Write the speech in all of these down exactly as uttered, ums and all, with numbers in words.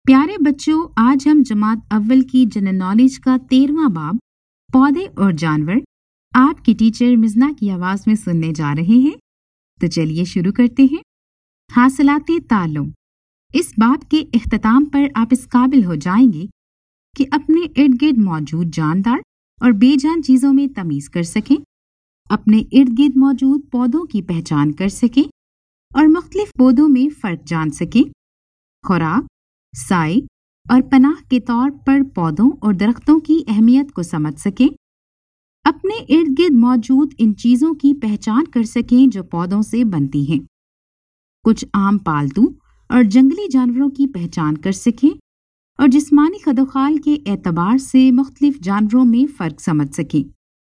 प्यारे बच्चों, आज हम जमात अव्वल की जनरल नॉलेज का तेरहवां बाब पौधे और जानवर आपकी टीचर मिजना की आवाज में सुनने जा रहे हैं। तो चलिए शुरू करते हैं। हासिलाते ताल्लुम। इस बाब के इख्तिताम पर आप इस काबिल हो जाएंगे कि अपने इर्द गिर्द मौजूद जानदार और बेजान चीजों में तमीज कर सकें, अपने इर्द गिर्द मौजूद पौधों की पहचान कर सकें और मुख्तलिफ पौधों में फर्क जान सकें, खुराक, साए और पनाह के तौर पर पौधों और दरख्तों की अहमियत को समझ सकें, अपने इर्द गिर्द मौजूद इन चीजों की पहचान कर सकें जो पौधों से बनती हैं, कुछ आम पालतू और जंगली जानवरों की पहचान कर सकें और जिस्मानी खदोखाल के एतबार से मुख्तलिफ जानवरों में फ़र्क समझ सकें,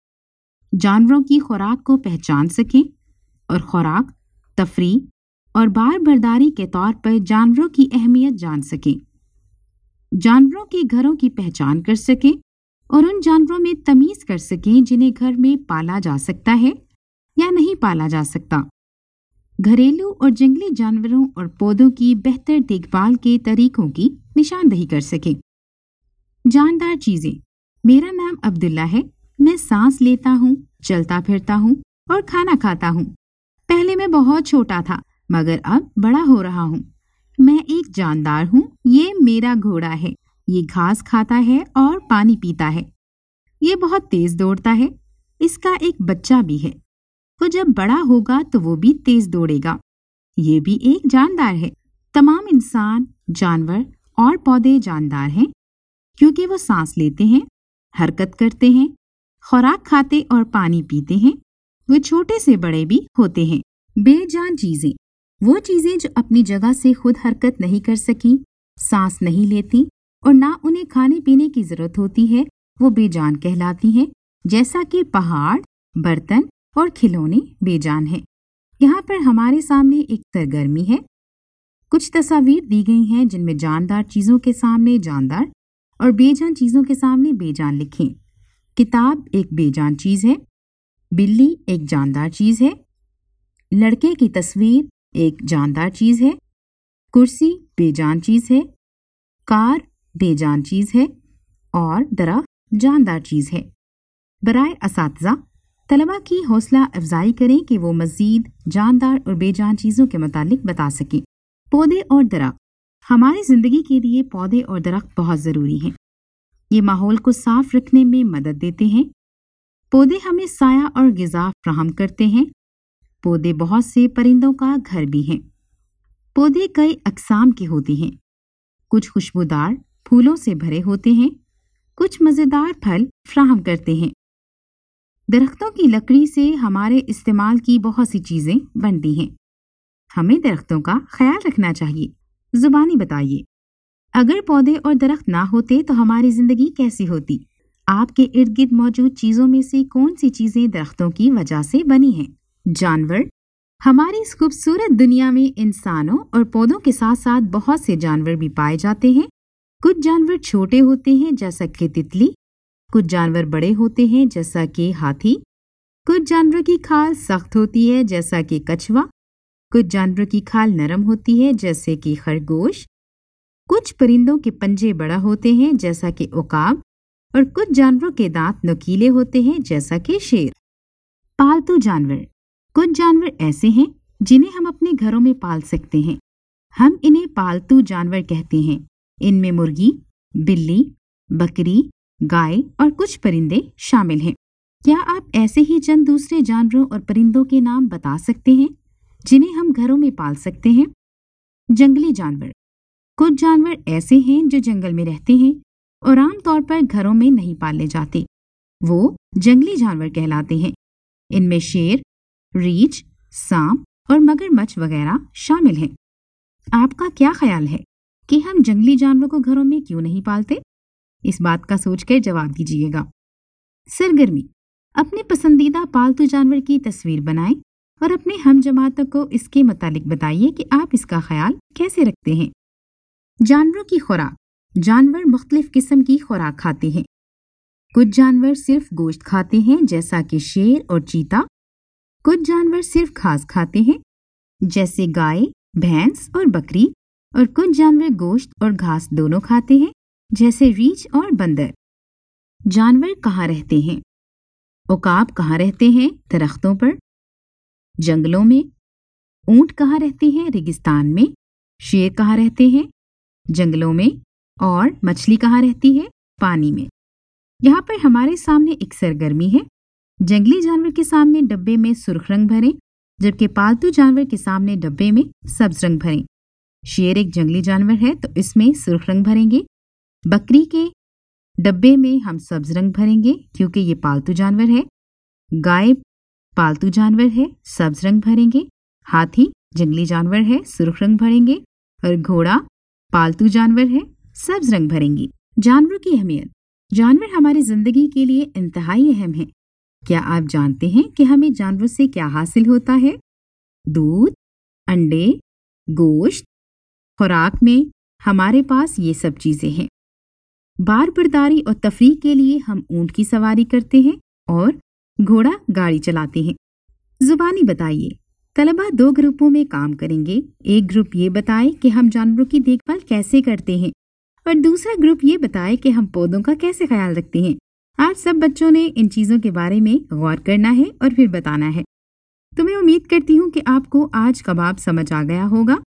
जानवरों की खुराक को पहचान सकें और खुराक, तफरीह और बार बर्दारी के तौर पर जानवरों की अहमियत जान सकें, जानवरों के घरों की पहचान कर सकें और उन जानवरों में तमीज़ कर सकें जिन्हें घर में पाला जा सकता है या नहीं पाला जा सकता, घरेलू और जंगली जानवरों और पौधों की बेहतर देखभाल के तरीकों की निशानदही कर सकें। जानदार चीजें। मेरा नाम अब्दुल्ला है। मैं सांस लेता हूँ, चलता फिरता हूँ और खाना खाता हूँ। पहले मैं बहुत छोटा था मगर अब बड़ा हो रहा हूँ। मैं एक जानदार हूँ। ये मेरा घोड़ा है। ये घास खाता है और पानी पीता है। ये बहुत तेज दौड़ता है। इसका एक बच्चा भी है। वो जब बड़ा होगा तो वो भी तेज दौड़ेगा। ये भी एक जानदार है। तमाम इंसान, जानवर और पौधे जानदार हैं क्योंकि वो सांस लेते हैं, हरकत करते हैं, खुराक खाते और पानी पीते हैं। वो छोटे से बड़े भी होते हैं। बेजान चीजें। वो चीजें जो अपनी जगह से खुद हरकत नहीं कर सकी, सांस नहीं लेती और ना उन्हें खाने पीने की जरूरत होती है, वो बेजान कहलाती हैं। जैसा कि पहाड़, बर्तन और खिलौने बेजान हैं। यहाँ पर हमारे सामने एक सरगर्मी है। कुछ तस्वीर दी गई हैं जिनमें जानदार चीजों के सामने जानदार और बेजान चीजों के सामने बेजान लिखें। किताब एक बेजान चीज है। बिल्ली एक जानदार चीज है। लड़के की तस्वीर एक जानदार चीज है। कुर्सी बेजान चीज है। कार बेजान चीज है और दरख्त जानदार चीज है। बराए असातिज़ा, तलबा की हौसला अफजाई करें कि वो मजीद जानदार और बेजान चीजों के मुतालिक बता सकें। पौधे और दरख्त। हमारी जिंदगी के लिए पौधे और दरख्त बहुत जरूरी हैं। ये माहौल को साफ रखने में मदद देते हैं। पौधे हमें साया और गिज़ा फराहम करते हैं। पौधे बहुत से परिंदों का घर भी हैं। पौधे कई अक़साम के होते हैं। कुछ खुशबूदार फूलों से भरे होते हैं, कुछ मज़ेदार फल फराहम करते हैं। दरख्तों की लकड़ी से हमारे इस्तेमाल की बहुत सी चीजें बनती हैं। हमें दरख्तों का ख्याल रखना चाहिए। जुबानी बताइए, अगर पौधे और दरख्त ना होते तो हमारी जिंदगी कैसी होती? आपके इर्द गिर्द मौजूद चीजों में से कौन सी चीजें दरख्तों की वजह से बनी हैं? जानवर। हमारी इस खूबसूरत दुनिया में इंसानों और पौधों के साथ साथ बहुत से जानवर भी पाए जाते हैं। कुछ जानवर छोटे होते हैं जैसा कि तितली, कुछ जानवर बड़े होते हैं जैसा कि हाथी, कुछ जानवरों की खाल सख्त होती है जैसा कि कछुआ, कुछ जानवरों की खाल नरम होती है जैसे कि खरगोश, कुछ परिंदों के पंजे बड़ा होते हैं जैसा कि उकाब और कुछ जानवरों के दांत नुकीले होते हैं जैसा कि शेर। पालतू जानवर। कुछ जानवर ऐसे हैं जिन्हें हम अपने घरों में पाल सकते हैं। हम इन्हें पालतू जानवर कहते हैं। इनमें मुर्गी, बिल्ली, बकरी, गाय और कुछ परिंदे शामिल हैं। क्या आप ऐसे ही चंद दूसरे जानवरों और परिंदों के नाम बता सकते हैं जिन्हें हम घरों में पाल सकते हैं? जंगली जानवर। कुछ जानवर ऐसे हैं जो जंगल में रहते हैं और आमतौर पर घरों में नहीं पाले जाते। वो जंगली जानवर कहलाते हैं। इनमें शेर, रीछ, सांप और मगरमच्छ वगैरह शामिल हैं। आपका क्या ख्याल है कि हम जंगली जानवरों को घरों में क्यों नहीं पालते? इस बात का सोचकर जवाब दीजिएगा। सरगर्मी। अपने पसंदीदा पालतू जानवर की तस्वीर बनाएं और अपने हम जमातों को इसके मुतालिक बताइए कि आप इसका ख्याल कैसे रखते हैं। जानवरों की खुराक। जानवर मुख्तलिफ किस्म की खुराक खाते हैं। कुछ जानवर सिर्फ गोश्त खाते हैं जैसा कि शेर और चीता। कुछ जानवर सिर्फ घास खाते हैं जैसे गाय, भैंस और बकरी। और कुछ जानवर गोश्त और घास दोनों खाते हैं, जैसे रीछ और बंदर। जानवर कहाँ रहते हैं? उकाब कहाँ रहते हैं? दरख्तों पर, जंगलों में। ऊंट कहाँ रहते हैं? रेगिस्तान में। शेर कहाँ रहते हैं? जंगलों में। और मछली कहाँ रहती है? पानी में। यहाँ पर हमारे सामने एक सरगर्मी है। जंगली जानवर के सामने डब्बे में सुर्ख रंग भरें, जबकि पालतू जानवर के सामने डब्बे में सब्ज रंग भरें। शेर एक जंगली जानवर है तो इसमें सुर्ख रंग भरेंगे। बकरी के डब्बे में हम सब्ज रंग भरेंगे क्योंकि ये पालतू जानवर है। गाय पालतू जानवर है, सब्ज रंग भरेंगे। हाथी जंगली जानवर है, सुर्ख रंग भरेंगे। और घोड़ा पालतू जानवर है, सब्ज रंग भरेंगे। जानवरों की अहमियत। जानवर हमारी जिंदगी के लिए इंतहाई अहम है। क्या आप जानते हैं कि हमें जानवरों से क्या हासिल होता है? दूध, अंडे, गोश्त। खुराक में हमारे पास ये सब चीजें हैं। बार बर्दारी और तफरीह के लिए हम ऊंट की सवारी करते हैं और घोड़ा गाड़ी चलाते हैं। जुबानी बताइए। तलबा दो ग्रुपों में काम करेंगे। एक ग्रुप ये बताए कि हम जानवरों की देखभाल कैसे करते हैं और दूसरा ग्रुप ये बताए कि हम पौधों का कैसे ख्याल रखते हैं। आज सब बच्चों ने इन चीजों के बारे में गौर करना है और फिर बताना है। तो मैं उम्मीद करती हूँ कि आपको आज कबाब समझ आ गया होगा।